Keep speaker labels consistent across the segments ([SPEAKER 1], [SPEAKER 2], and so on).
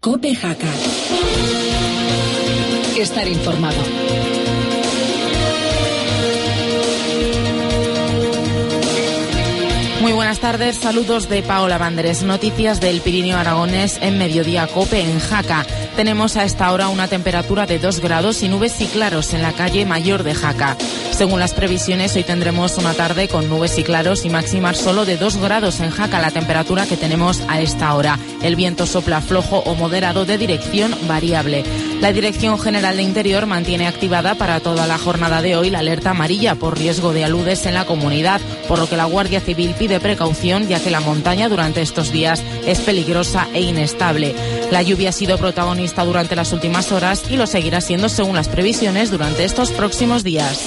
[SPEAKER 1] COPE Jaca. Estar informado.
[SPEAKER 2] Muy buenas tardes, saludos de Paola Banderes. Noticias del Pirineo Aragonés en Mediodía COPE en Jaca. Tenemos a esta hora una temperatura de 2 grados y nubes y claros en la calle Mayor de Jaca. Según las previsiones, hoy tendremos una tarde con nubes y claros y máximas solo de 2 grados en Jaca, la temperatura que tenemos a esta hora. El viento sopla flojo o moderado de dirección variable. La Dirección General de Interior mantiene activada para toda la jornada de hoy la alerta amarilla por riesgo de aludes en la comunidad, por lo que la Guardia Civil pide precaución ya que la montaña durante estos días es peligrosa e inestable. La lluvia ha sido protagonista durante las últimas horas y lo seguirá siendo según las previsiones durante estos próximos días.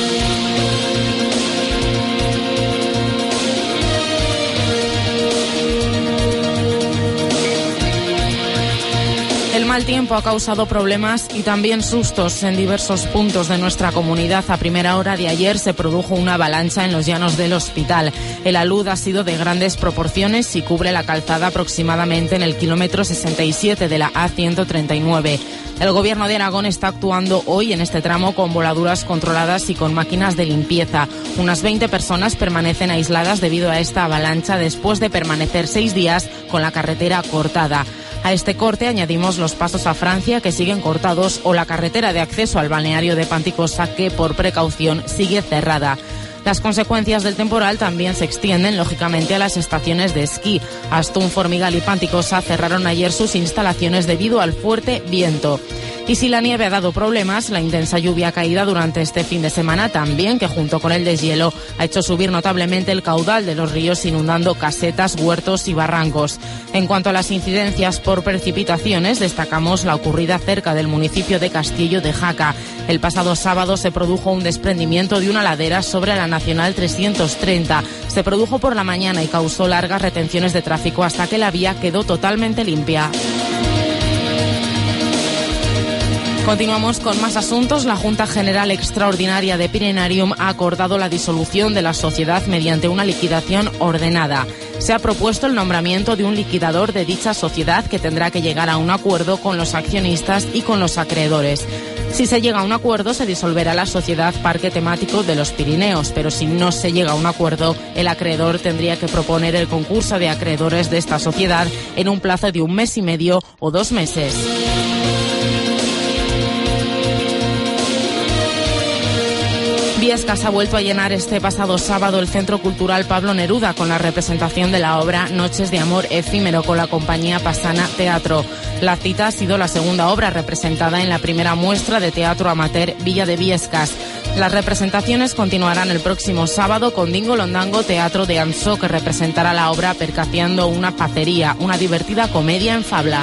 [SPEAKER 2] El mal tiempo ha causado problemas y también sustos en diversos puntos de nuestra comunidad. A primera hora de ayer se produjo una avalancha en los llanos del Hospital. El alud ha sido de grandes proporciones y cubre la calzada aproximadamente en el kilómetro 67 de la A139. El Gobierno de Aragón está actuando hoy en este tramo con voladuras controladas y con máquinas de limpieza. Unas 20 personas permanecen aisladas debido a esta avalancha después de permanecer 6 días con la carretera cortada. A este corte añadimos los pasos a Francia que siguen cortados o la carretera de acceso al balneario de Panticosa que por precaución sigue cerrada. Las consecuencias del temporal también se extienden, lógicamente, a las estaciones de esquí. Astún, Formigal y Panticosa cerraron ayer sus instalaciones debido al fuerte viento. Y si la nieve ha dado problemas, la intensa lluvia caída durante este fin de semana también, que junto con el deshielo ha hecho subir notablemente el caudal de los ríos, inundando casetas, huertos y barrancos. En cuanto a las incidencias por precipitaciones, destacamos la ocurrida cerca del municipio de Castillo de Jaca. El pasado sábado se produjo un desprendimiento de una ladera sobre la Nacional 330. Se produjo por la mañana y causó largas retenciones de tráfico hasta que la vía quedó totalmente limpia. Continuamos con más asuntos. La Junta General Extraordinaria de Pirinarium ha acordado la disolución de la sociedad mediante una liquidación ordenada. Se ha propuesto el nombramiento de un liquidador de dicha sociedad que tendrá que llegar a un acuerdo con los accionistas y con los acreedores. Si se llega a un acuerdo, se disolverá la sociedad Parque Temático de los Pirineos, pero si no se llega a un acuerdo, el acreedor tendría que proponer el concurso de acreedores de esta sociedad en un plazo de 1 mes y medio o 2 meses. Viescas ha vuelto a llenar este pasado sábado el Centro Cultural Pablo Neruda con la representación de la obra Noches de Amor Efímero con la compañía Pasana Teatro. La cita ha sido la segunda obra representada en la primera muestra de teatro amateur Villa de Viescas. Las representaciones continuarán el próximo sábado con Dingo Londango Teatro de Ansó, que representará la obra Percaciando una pacería, una divertida comedia en fabla.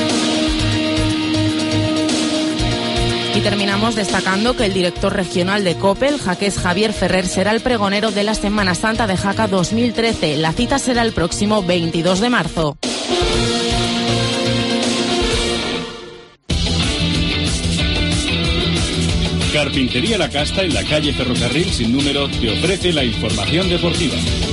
[SPEAKER 2] Y terminamos destacando que el director regional de COPE, el jaqués Javier Ferrer, será el pregonero de la Semana Santa de Jaca 2013. La cita será el próximo 22 de marzo.
[SPEAKER 3] Carpintería La Casta en la calle Ferrocarril sin número te ofrece la información deportiva.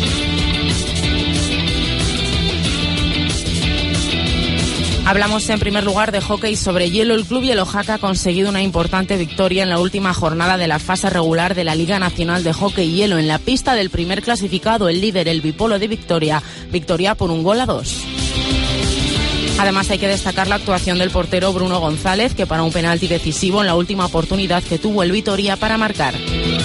[SPEAKER 2] Hablamos en primer lugar de hockey sobre hielo. El Club Hielo Jaca ha conseguido una importante victoria en la última jornada de la fase regular de la Liga Nacional de Hockey Hielo en la pista del primer clasificado, el líder, el Bipolo de Victoria. Victoria por 1-2. Además hay que destacar la actuación del portero Bruno González, que paró un penalti decisivo en la última oportunidad que tuvo el Vitoria para marcar.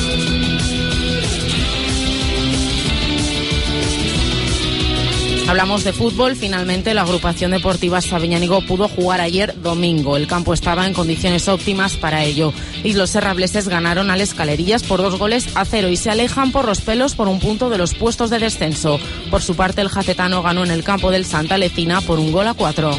[SPEAKER 2] Hablamos de fútbol. Finalmente la agrupación deportiva Sabiñánigo pudo jugar ayer domingo. El campo estaba en condiciones óptimas para ello. Y los serrableses ganaron al Escalerillas por 2-0 y se alejan por los pelos por 1 punto de los puestos de descenso. Por su parte, el jacetano ganó en el campo del Santa Lecina por 1-4.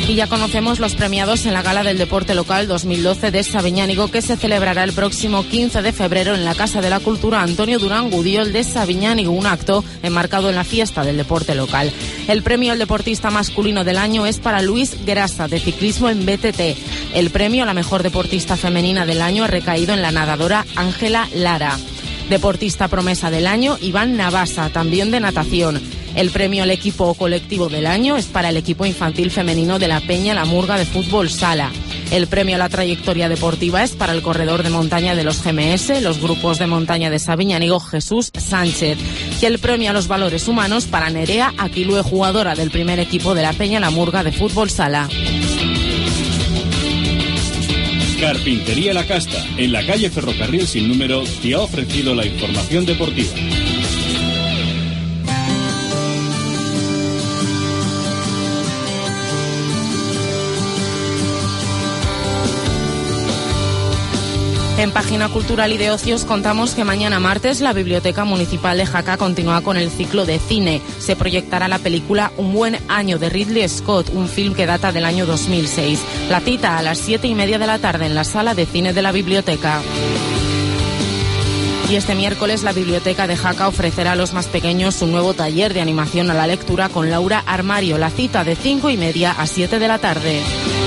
[SPEAKER 2] Y ya conocemos los premiados en la Gala del Deporte Local 2012 de Sabiñánigo, que se celebrará el próximo 15 de febrero en la Casa de la Cultura Antonio Durán Gudiol de Sabiñánigo, un acto enmarcado en la fiesta del deporte local. El premio al deportista masculino del año es para Luis Grasa, de ciclismo en BTT. El premio a la mejor deportista femenina del año ha recaído en la nadadora Ángela Lara. Deportista promesa del año, Iván Navasa, también de natación. El premio al equipo o colectivo del año es para el equipo infantil femenino de la Peña La Murga de fútbol sala. El premio a la trayectoria deportiva es para el corredor de montaña de los GMS, los grupos de montaña de Sabiñánigo, Jesús Sánchez. Y el premio a los valores humanos para Nerea Aquilue, jugadora del primer equipo de la Peña La Murga de fútbol sala.
[SPEAKER 3] Carpintería La Casta, en la calle Ferrocarril sin número, te ha ofrecido la información deportiva.
[SPEAKER 2] En Página Cultural y de Ocios contamos que mañana martes la Biblioteca Municipal de Jaca continúa con el ciclo de cine. Se proyectará la película Un buen año de Ridley Scott, un film que data del año 2006. La cita a las 7:30 de la tarde en la sala de cine de la biblioteca. Y este miércoles la Biblioteca de Jaca ofrecerá a los más pequeños un nuevo taller de animación a la lectura con Laura Armario. La cita de 5:30 a 7 de la tarde.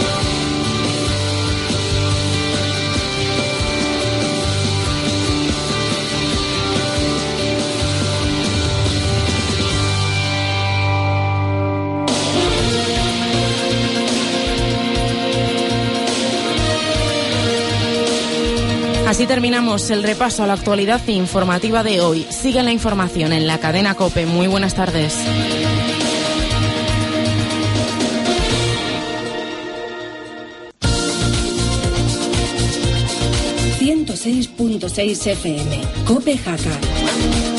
[SPEAKER 2] Así terminamos el repaso a la actualidad informativa de hoy. Sigue la información en la cadena COPE. Muy buenas tardes.
[SPEAKER 1] ...106.6 FM, COPE Jaca.